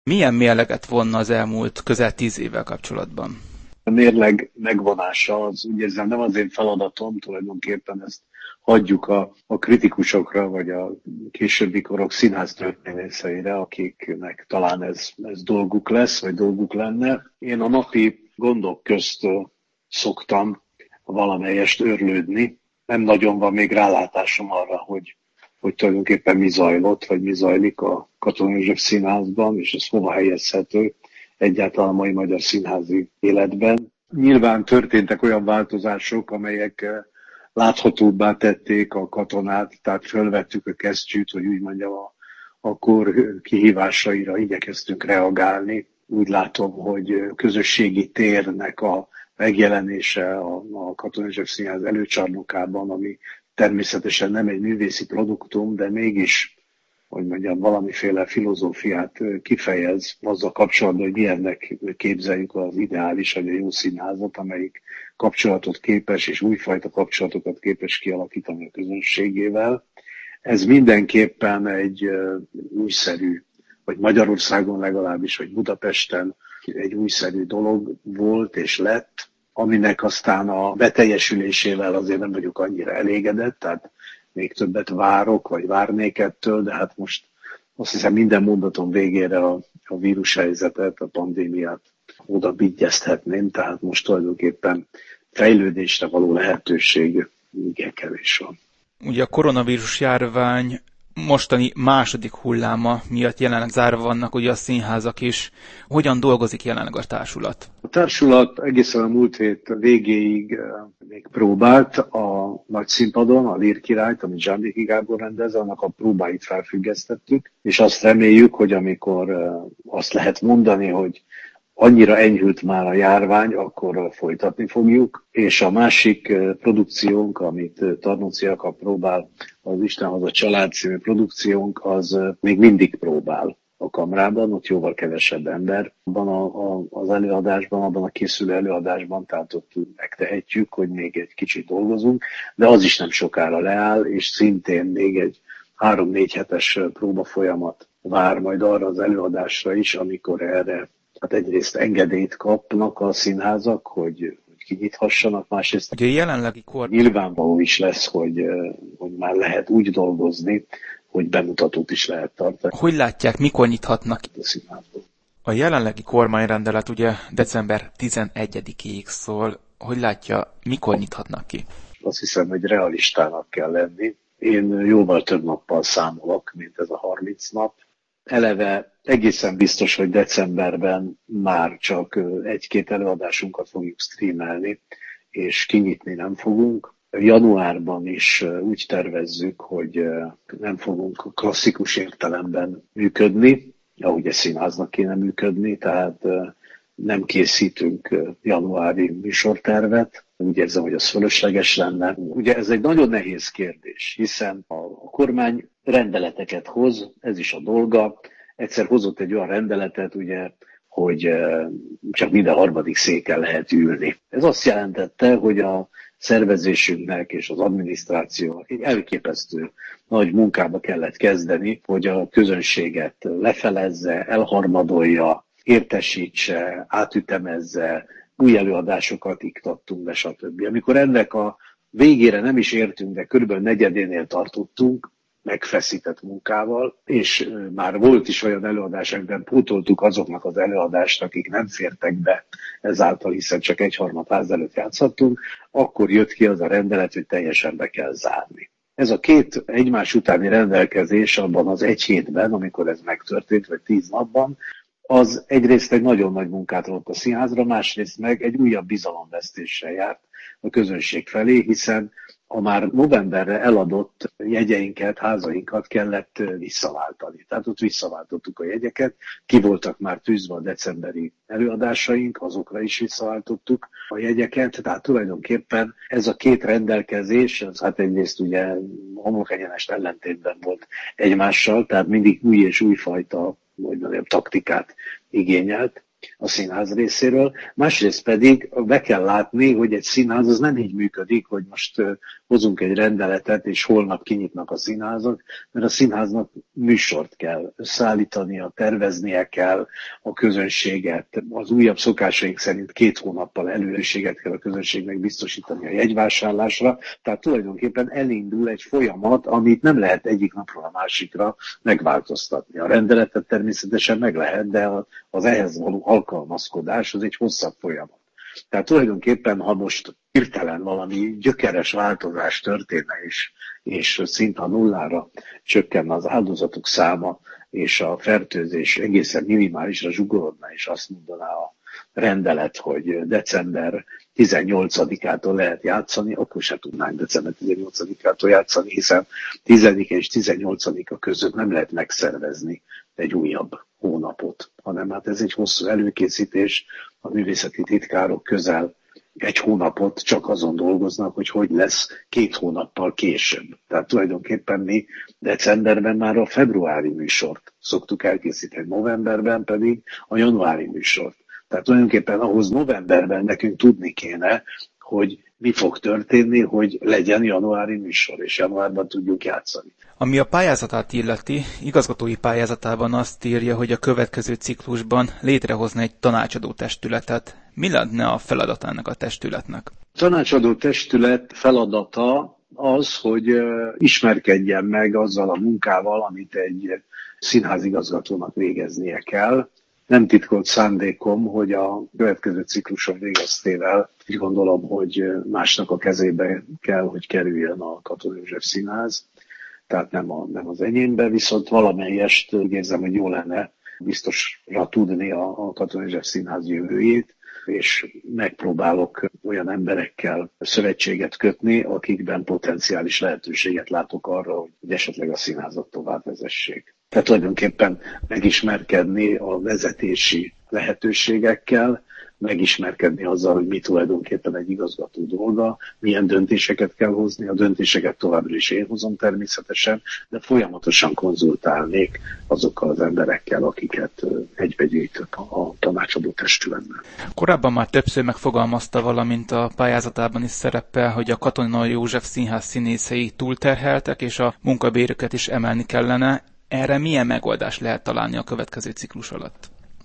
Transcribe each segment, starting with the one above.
Milyen mérleget vonna az elmúlt közel 10 évvel kapcsolatban? A mérleg megvonása az úgy érzem nem az én feladatom, tulajdonképpen ezt hagyjuk a kritikusokra, vagy a későbbi korok színháztörténészeire, akiknek talán ez dolguk lesz, vagy dolguk lenne. Én a napi gondok közt szoktam valamelyest őrlődni. Nem nagyon van még rálátásom arra, hogy tulajdonképpen mi zajlott, vagy mi zajlik a Katona József Színházban, és ez hova helyezhető egyáltalán a mai magyar színházi életben. Nyilván történtek olyan változások, amelyek láthatóbbá tették a Katonát, tehát fölvettük a kesztyűt, hogy úgy mondjam, a kor kihívásaira igyekeztünk reagálni. Úgy látom, hogy közösségi térnek a megjelenése a Katona József Színház előcsarnokában, ami természetesen nem egy művészi produktum, de mégis, hogy mondjam, valamiféle filozófiát kifejez azzal kapcsolatban, hogy milyennek képzeljük az ideális, vagy a jó színházat, amelyik kapcsolatot képes, és újfajta kapcsolatokat képes kialakítani a közönségével. Ez mindenképpen egy újszerű, vagy Magyarországon legalábbis, vagy Budapesten egy újszerű dolog volt és lett, aminek aztán a beteljesülésével azért nem vagyok annyira elégedett, tehát még többet várok, vagy várnék ettől, de hát most azt hiszem minden mondatom végére a vírushelyzetet, a pandémiát oda vigyezthetném, tehát most tulajdonképpen fejlődésre való lehetőség igen kevés van. Ugye a koronavírus járvány mostani második hulláma miatt jelenleg zárva vannak ugye a színházak is. Hogyan dolgozik jelenleg a társulat? A társulat egészen a múlt hét végéig még próbált a nagy színpadon, a Lír Királyt, amit Zsándéki Gábor rendez, annak a próbáit felfüggesztettük, és azt reméljük, hogy amikor azt lehet mondani, hogy annyira enyhült már a járvány, akkor folytatni fogjuk, és a másik produkciónk, amit Tarnóci Jakab próbál, az Istenhoz a család című produkciónk, az még mindig próbál a kamrában, ott jóval kevesebb ember. Abban az előadásban, abban a készülő előadásban, tehát ott megtehetjük, hogy még egy kicsit dolgozunk, de az is nem sokára leáll, és szintén még egy 3-4 hetes próba folyamat vár majd arra az előadásra is, amikor erre hát egyrészt engedélyt kapnak a színházak, hogy kinyithassanak, másrészt ugye jelenlegi nyilvánvaló is lesz, hogy már lehet úgy dolgozni, hogy bemutatót is lehet tartani. Hogy látják, mikor nyithatnak a színházban? A jelenlegi kormányrendelet ugye december 11-ig szól. Hogy látja, mikor nyithatnak ki? Azt hiszem, hogy realistának kell lenni. Én jóval több nappal számolok, mint ez a 30 nap. Eleve egészen biztos, hogy decemberben már csak 1-2 előadásunkat fogjuk streamelni, és kinyitni nem fogunk. Januárban is úgy tervezzük, hogy nem fogunk klasszikus értelemben működni, ahogy a színháznak kéne működni, tehát nem készítünk januári műsortervet. Úgy érzem, hogy az fölösleges lenne. Ugye ez egy nagyon nehéz kérdés, hiszen a kormány rendeleteket hoz, ez is a dolga. Egyszer hozott egy olyan rendeletet, ugye, hogy csak minden harmadik széken lehet ülni. Ez azt jelentette, hogy a szervezésünknek és az adminisztrációnak egy elképesztő nagy munkába kellett kezdeni, hogy a közönséget lefelezze, elharmadolja, értesítse, átütemezze, új előadásokat iktattunk be, stb. Amikor ennek a végére nem is értünk, de körülbelül negyedénél tartottunk, megfeszített munkával, és már volt is olyan előadás, amiben pótoltuk azoknak az előadást, akik nem fértek be ezáltal, hiszen csak 1/3 ház előtt játszhattunk, akkor jött ki az a rendelet, hogy teljesen be kell zárni. Ez a 2 egymás utáni rendelkezés abban az 1 hétben, amikor ez megtörtént, vagy 10 napban, az egyrészt egy nagyon nagy munkát rótt a színházra, másrészt meg egy újabb bizalomvesztéssel járt a közönség felé, hiszen a már novemberre eladott jegyeinket, házainkat kellett visszaváltani. Tehát ott visszaváltottuk a jegyeket, ki voltak már tűzve a decemberi előadásaink, azokra is visszaváltottuk a jegyeket, tehát tulajdonképpen ez a 2 rendelkezés, ez hát egyrészt ugye homlokegyenest ellentétben volt egymással, tehát mindig új és újfajta, hogy mondjam, taktikát igényelt a színház részéről. Másrészt pedig be kell látni, hogy egy színház az nem így működik, hogy most hozunk egy rendeletet, és holnap kinyitnak a színházak, mert a színháznak műsort kell összeállítania, terveznie kell a közönséget. Az újabb szokásaink szerint 2 hónappal előzőséget kell a közönségnek biztosítani a jegyvásárlásra, tehát tulajdonképpen elindul egy folyamat, amit nem lehet egyik napról a másikra megváltoztatni. A rendeletet természetesen meg lehet, de az ehhez való alkalmazkodás az egy hosszabb folyamat. Tehát tulajdonképpen, ha most hirtelen valami gyökeres változás történne és szinte nullára csökkenne az áldozatok száma, és a fertőzés egészen minimálisra zsugorodna, és azt mondaná a rendelet, hogy december 18-ától lehet játszani, akkor se tudnánk december 18-ától játszani, hiszen 10 és 18-a között nem lehet megszervezni egy újabb hónapot, hanem hát ez egy hosszú előkészítés, a művészeti titkárok közel 1 hónapot csak azon dolgoznak, hogy lesz 2 hónappal később. Tehát tulajdonképpen mi decemberben már a februári műsort szoktuk elkészíteni, novemberben pedig a januári műsort. Tehát tulajdonképpen ahhoz novemberben nekünk tudni kéne, hogy mi fog történni, hogy legyen januári műsor, és januárban tudjuk játszani. Ami a pályázatát illeti, igazgatói pályázatában azt írja, hogy a következő ciklusban létrehozna egy tanácsadó testületet. Mi lenne a feladata ennek a testületnek? A tanácsadó testület feladata az, hogy ismerkedjen meg azzal a munkával, amit egy színházigazgatónak végeznie kell. Nem titkolt szándékom, hogy a következő cikluson végeztével úgy gondolom, hogy másnak a kezébe kell, hogy kerüljön a Katona József Színház, tehát nem az enyémbe, viszont valamelyest úgy érzem, hogy jó lenne biztosra tudni a Katona József Színház jövőjét, és megpróbálok olyan emberekkel szövetséget kötni, akikben potenciális lehetőséget látok arra, hogy esetleg a színházat tovább vezessék. Tehát tulajdonképpen megismerkedni a vezetési lehetőségekkel, megismerkedni azzal, hogy mi tulajdonképpen egy igazgató dolga, milyen döntéseket kell hozni, a döntéseket továbbra is én hozom természetesen, de folyamatosan konzultálnék azokkal az emberekkel, akiket egybegyűjtök a tanácsadó testületben. Korábban már többször megfogalmazta, valamint a pályázatában is szerepel, hogy a Katona József Színház színészei túlterheltek, és a munkabérüket is emelni kellene. Erre milyen megoldást lehet találni a következő ciklus alatt?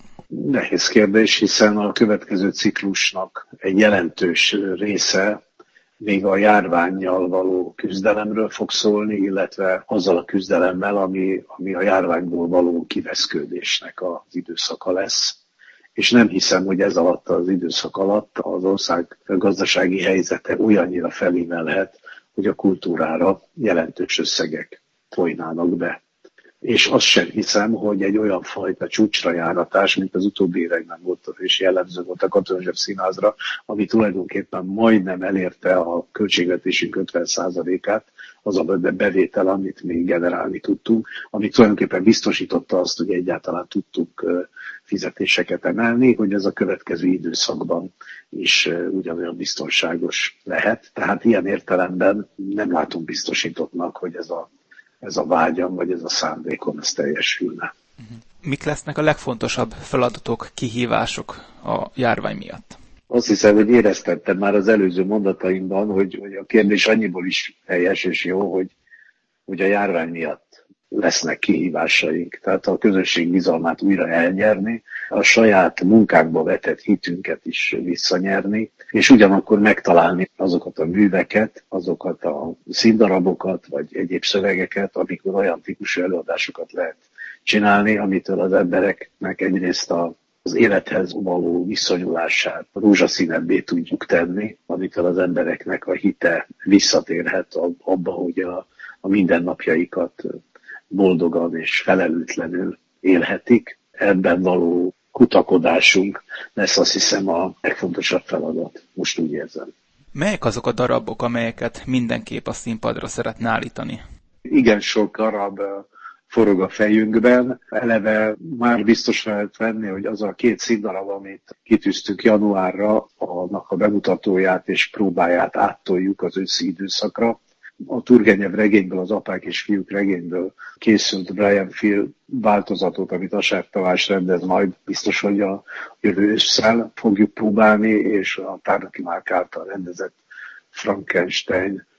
Nehéz kérdés, hiszen a következő ciklusnak egy jelentős része még a járvánnyal való küzdelemről fog szólni, illetve azzal a küzdelemmel, ami a járványból való kiveszkődésnek az időszaka lesz. És nem hiszem, hogy ez alatt az időszak alatt az ország gazdasági helyzete olyannyira felémelhet, hogy a kultúrára jelentős összegek folynának be. És azt sem hiszem, hogy egy olyan fajta csúcsra járatás, mint az utóbbi években volt, és jellemző volt a Katona József Színházra, ami tulajdonképpen majdnem elérte a költségvetésünk 50%-át, az a bevétel, amit még generálni tudtunk, ami tulajdonképpen biztosította azt, hogy egyáltalán tudtuk fizetéseket emelni, hogy ez a következő időszakban is ugyanolyan biztonságos lehet. Tehát ilyen értelemben nem látunk biztosítottnak, hogy ez a vágyam, vagy ez a szándékom, ez teljesülne. Mik lesznek a legfontosabb feladatok, kihívások a járvány miatt? Azt hiszem, hogy éreztettem már az előző mondataimban, hogy a kérdés annyiból is helyes és jó, hogy a járvány miatt lesznek kihívásaink. Tehát a közösség bizalmát újra elnyerni, a saját munkánkba vetett hitünket is visszanyerni, és ugyanakkor megtalálni azokat a műveket, azokat a színdarabokat, vagy egyéb szövegeket, amikor olyan típusú előadásokat lehet csinálni, amitől az embereknek egyrészt az élethez való viszonyulását rózsaszínebbé tudjuk tenni, amitől az embereknek a hite visszatérhet abba, hogy a mindennapjaikat boldogan és felelőtlenül élhetik. Ebben való kutakodásunk lesz, azt hiszem, a legfontosabb feladat. Most úgy érzem. Melyek azok a darabok, amelyeket mindenképp a színpadra szeretne állítani? Igen sok darab forog a fejünkben. Eleve már biztos lehet venni, hogy az a 2 színdarab, amit kitűztünk januárra, annak a bemutatóját és próbáját áttoljuk az őszi időszakra. A Turgenev regényből, az Apák és Fiúk regényből készült Brian Field változatot, amit Asár Tamás rendez, majd biztos, hogy a jövő ősszel fogjuk próbálni, és a Tárnoki Márk által rendezett Frankenstein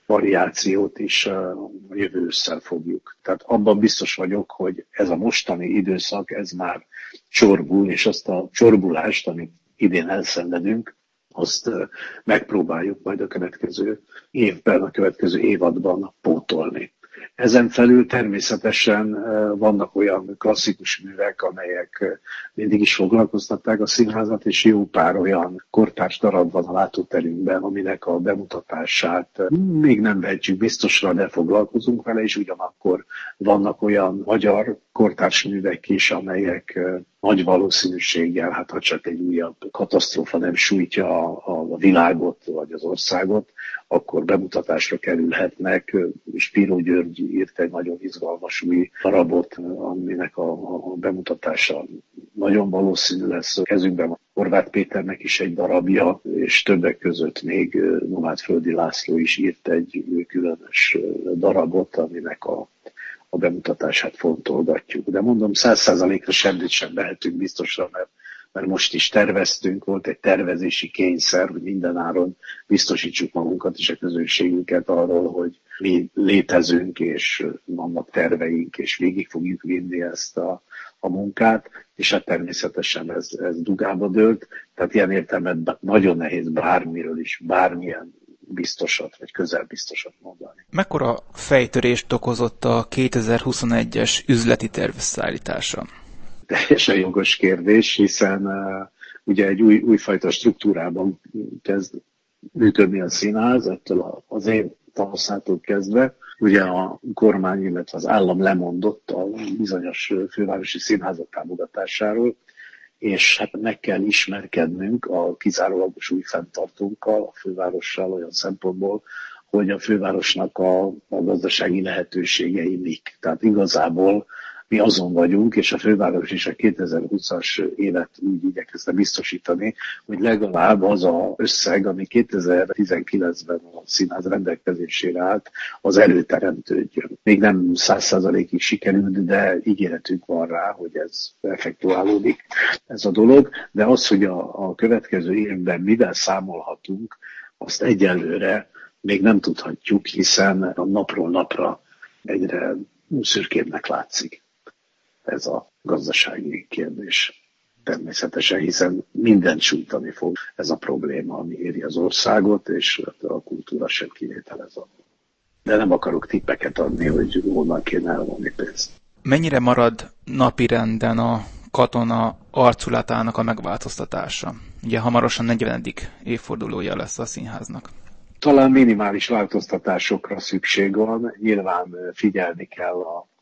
variációt is a jövő ősszel fogjuk. Tehát abban biztos vagyok, hogy ez a mostani időszak, ez már csorbul, és azt a csorbulást, amit idén elszenvedünk, azt megpróbáljuk majd a következő évben, a következő évadban pótolni. Ezen felül természetesen vannak olyan klasszikus művek, amelyek mindig is foglalkoztatták a színházat, és jó pár olyan kortárs darab van a látóterünkben, aminek a bemutatását még nem vehetjük biztosra, de foglalkozunk vele, és ugyanakkor vannak olyan magyar kortárs művek is, amelyek nagy valószínűséggel, hát ha csak egy újabb katasztrófa nem sújtja a világot vagy az országot, akkor bemutatásra kerülhetnek. Spiró György írt egy nagyon izgalmas új darabot, aminek a bemutatása nagyon valószínű lesz. Kezünkben van Horváth Péternek is egy darabja, és többek között még Nomád Földi László is írt egy különös darabot, aminek a bemutatását fontolgatjuk. De mondom, 100%-ra semmit sem vehetünk biztosra, mert most is terveztünk, volt egy tervezési kényszer, hogy mindenáron biztosítsuk magunkat és a közönségünket arról, hogy mi létezünk, és vannak terveink, és végig fogjuk vinni ezt a munkát, és hát természetesen ez dugába dőlt. Tehát ilyen értelemben nagyon nehéz bármiről is, bármilyen biztosat, vagy közelbiztosat mondani. Mekkora fejtörést okozott a 2021-es üzleti terv összeállítása? Teljesen jogos kérdés, hiszen ugye egy újfajta struktúrában kezd működni a színház, ettől az én tavaszától kezdve. Ugye a kormány, illetve az állam lemondott a bizonyos fővárosi színházak támogatásáról, és hát meg kell ismerkednünk a kizárólagos új fenntartónkkal, a fővárossal olyan szempontból, hogy a fővárosnak a gazdasági lehetőségei mik. Tehát igazából mi azon vagyunk, és a főváros is a 2020-as évet úgy igyekezte biztosítani, hogy legalább az az összeg, ami 2019-ben a színház rendelkezésére állt, az előteremtődjön. Még nem 100%-ig sikerült, de ígéretünk van rá, hogy ez effektuálódik ez a dolog, de az, hogy a következő évben mivel számolhatunk, azt egyelőre még nem tudhatjuk, hiszen a napról napra egyre szürkébbnek látszik ez a gazdasági kérdés. Természetesen, hiszen mindent sújtani fog ez a probléma, ami éri az országot, és a kultúra sem kivétel ez a. De nem akarok tippeket adni, hogy honnan kéne elvonni pénzt. Mennyire marad napirenden a Katona arculatának a megváltoztatása? Ugye hamarosan 40. évfordulója lesz a színháznak. Talán minimális változtatásokra szükség van. Nyilván figyelni kell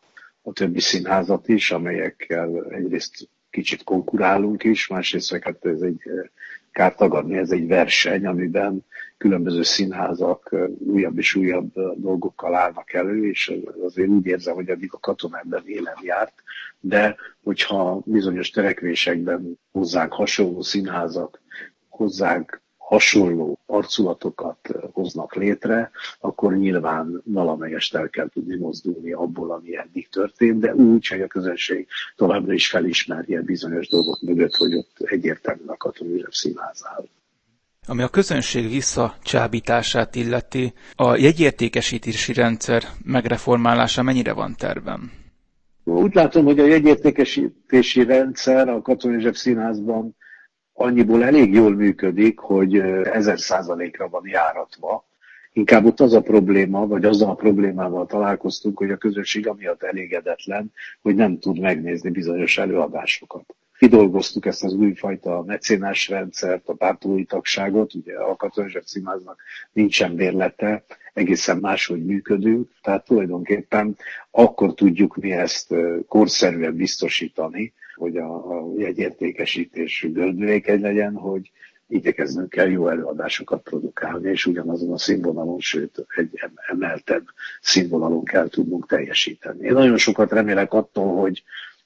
a többi színházat is, amelyekkel egyrészt kicsit konkurálunk is, másrészt hát ez egy kár tagadni, ez egy verseny, amiben különböző színházak újabb és újabb dolgokkal állnak elő, és azért úgy érzem, hogy eddig a Katona ebben élen járt, de hogyha bizonyos törekvésekben hozzánk hasonló színházak, hozzánk hasonló arculatokat hoznak létre, akkor nyilván valamelyest el kell tudni mozdulni abból, ami eddig történt, de úgy, hogy a közönség továbbra is felismerje bizonyos dolgok mögött, hogy ott egyértelműen a Katona József Színház áll. Ami a közönség visszacsábítását illeti, a jegyértékesítési rendszer megreformálása mennyire van tervben? Úgy látom, hogy a jegyértékesítési rendszer a Katona József Színházban annyiból elég jól működik, hogy 1000%-ra van járatva. Inkább ott az a probléma, vagy azzal a problémával találkoztunk, hogy a közönség amiatt elégedetlen, hogy nem tud megnézni bizonyos előadásokat. Kidolgoztuk ezt az újfajta mecénás rendszert, a pártolói tagságot, ugye a Katona József Színháznak nincsen bérlete, egészen máshogy működünk, tehát tulajdonképpen akkor tudjuk mi ezt korszerűen biztosítani, hogy a jegyértékesítés gördülékeny legyen, hogy igyekeznünk kell jó előadásokat produkálni, és ugyanazon a színvonalon, sőt egy emeltebb színvonalon kell tudnunk teljesíteni. Én nagyon sokat remélek attól, hogy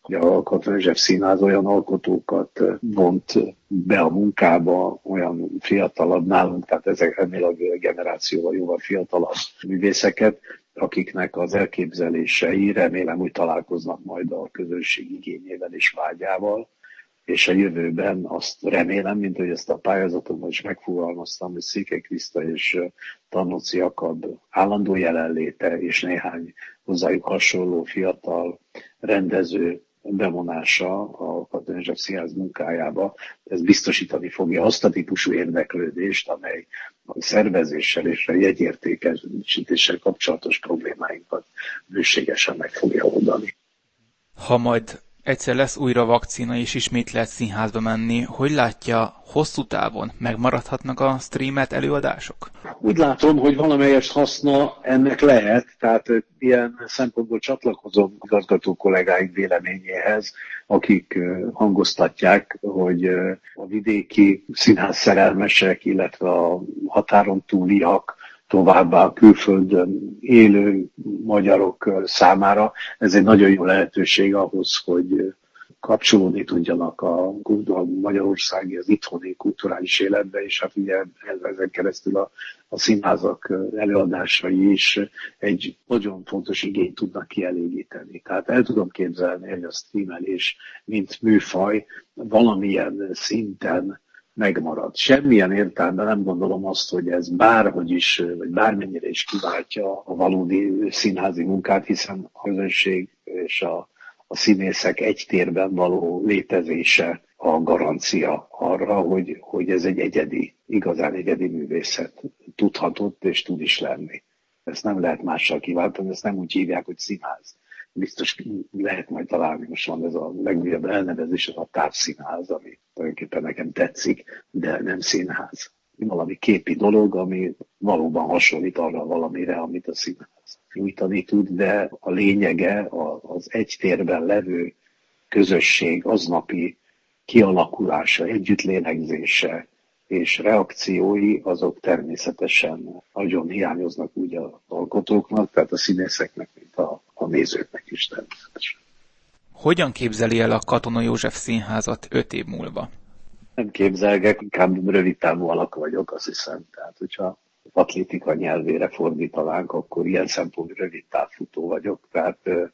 a Katona József Színház olyan alkotókat vont be a munkába, olyan fiatalabb nálunk, tehát ennél a generációval jóval fiatalabb művészeket, akiknek az elképzelései remélem, hogy találkoznak majd a közönség igényével és vágyával, és a jövőben azt remélem, mint hogy ezt a pályázatomban is megfogalmaztam, hogy Székely Kriszta és Tarnóci Jakab állandó jelenléte és néhány hozzájuk hasonló fiatal rendező bevonása a Katona József Színház munkájába, ez biztosítani fogja azt a típusú érdeklődést, amely a szervezéssel és a jegyértékesítéssel kapcsolatos problémáinkat bőségesen meg fogja oldani. Ha majd egyszer lesz újra vakcina és ismét lehet színházba menni, hogy látja, hosszú távon megmaradhatnak a streamelt előadások? Úgy látom, hogy valamelyest haszna ennek lehet, tehát ilyen szempontból csatlakozom igazgató kollégáink véleményéhez, akik hangoztatják, hogy a vidéki színház szerelmesek, illetve a határon túliak, továbbá a külföldön élő magyarok számára ez egy nagyon jó lehetőség ahhoz, hogy kapcsolódni tudjanak a magyarországi, az itthoni kulturális életbe, és hát ugye ezen keresztül a színházak előadásai is egy nagyon fontos igényt tudnak kielégíteni. Tehát el tudom képzelni, hogy a streamelés, mint műfaj valamilyen szinten megmarad. Semmilyen értelemben nem gondolom azt, hogy ez bárhogy is, vagy bármennyire is kiváltja a valódi színházi munkát, hiszen a közönség és a színészek egy térben való létezése a garancia arra, hogy ez egy egyedi, igazán egyedi művészet tudhatott és tud is lenni. Ezt nem lehet mással kiváltani, ezt nem úgy hívják, hogy színház. Biztos lehet majd találni, most van ez a legújabb elnevezés, az a távszínház, ami tulajdonképpen nekem tetszik, de nem színház. Valami képi dolog, ami valóban hasonlít arra valamire, amit a színház nyújtani tud, de a lényege az egy térben levő közösség aznapi kialakulása, együttlélegzése és reakciói, azok természetesen nagyon hiányoznak úgy az alkotóknak, tehát a színészeknek, mint a nézőknek is természetesen. Hogyan képzeli el a Katona József Színházat 5 év múlva? Nem képzelgek, inkább rövidtávú alak vagyok, azt hiszem. Tehát, hogyha atlétika nyelvére fordítanánk, akkor ilyen szempontból rövid távfutó vagyok. Tehát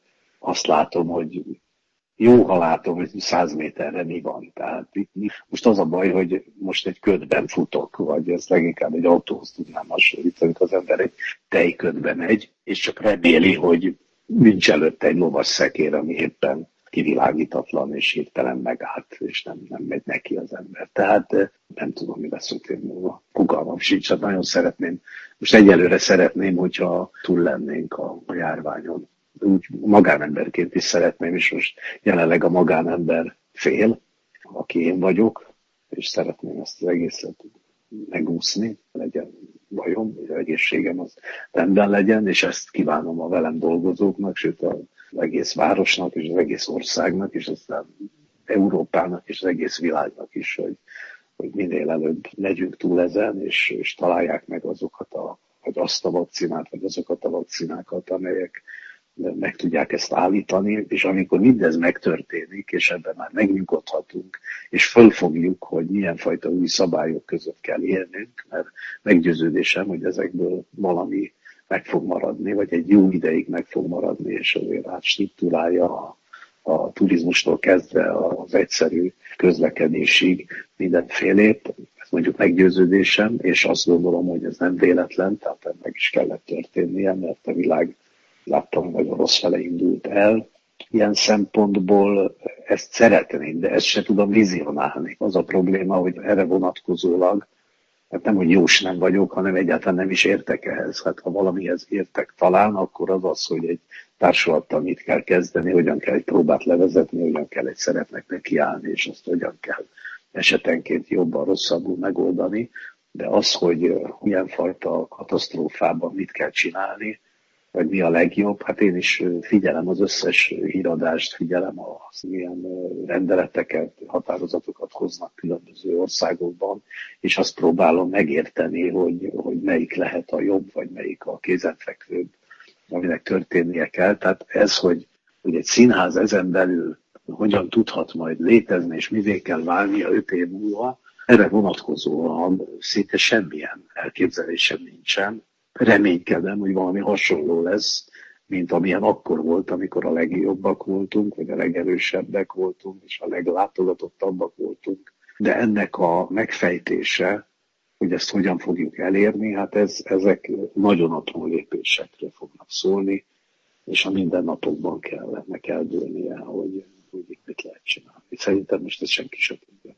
azt látom, hogy jó, ha látom, hogy 100 méterre mi van. Tehát most az a baj, hogy most egy ködben futok, vagy ez leginkább egy autóhoz tudnám hasonlítani, az ember egy tejködbe megy, és csak reméli, hogy nincs előtte egy lovas szekér, ami éppen kivilágítatlan, és hirtelen megállt, és nem megy neki az ember. Tehát nem tudom, mi lesz 5 év múlva. Fogalmam sincs, hát nagyon szeretném. Most egyelőre szeretném, hogyha túl lennénk a járványon. Úgy magánemberként is szeretném, és most jelenleg a magánember fél, aki én vagyok, és szeretném ezt az egészet megúszni, legyen bajom, hogy az egészségem az rendben legyen, és ezt kívánom a velem dolgozóknak, sőt az egész városnak, és az egész országnak, és aztán Európának, és az egész világnak is, hogy minél előbb legyünk túl ezen, és találják meg azokat vagy azt a vakcinát, vagy azokat a vakcinákat, amelyek meg tudják ezt állítani, és amikor mindez megtörténik, és ebben már megnyugodhatunk, és fölfogjuk, hogy milyen fajta új szabályok között kell élnünk, mert meggyőződésem, hogy ezekből valami meg fog maradni, vagy egy jó ideig meg fog maradni, és azért átstruktúrálja a turizmustól kezdve az egyszerű közlekedésig mindenfélét. Ez mondjuk meggyőződésem, és azt gondolom, hogy ez nem véletlen, tehát meg is kellett történnie, mert a világ láttam, hogy a rossz fele indult el. Ilyen szempontból ezt szeretném, de ezt se tudom vizionálni. Az a probléma, hogy erre vonatkozólag, hát nem, hogy jós nem vagyok, hanem egyáltalán nem is értek ehhez. Hát ha valamihez értek talán, akkor az az, hogy egy társulattal mit kell kezdeni, hogyan kell egy próbát levezetni, hogyan kell egy szerepnek nekiállni, és azt hogyan kell esetenként jobban, rosszabbul megoldani. De az, hogy milyen fajta katasztrófában mit kell csinálni, vagy mi a legjobb. Hát én is figyelem az összes híradást, figyelem az milyen rendeleteket, határozatokat hoznak különböző országokban, és azt próbálom megérteni, hogy melyik lehet a jobb, vagy melyik a kézenfekvőbb, aminek történnie kell. Tehát ez, hogy egy színház ezen belül hogyan tudhat majd létezni, és mivé kell válnia 5 év múlva, erre vonatkozóan szinte semmilyen elképzelésem nincsen. Reménykedem, hogy valami hasonló lesz, mint amilyen akkor volt, amikor a legjobbak voltunk, vagy a legerősebbek voltunk, és a leglátogatottabbak voltunk. De ennek a megfejtése, hogy ezt hogyan fogjuk elérni, hát ezek nagyon apró lépésekről fognak szólni, és a mindennapokban kell dőlnie, hogy itt mit lehet csinálni. Szerintem most ezt senki sem tudja.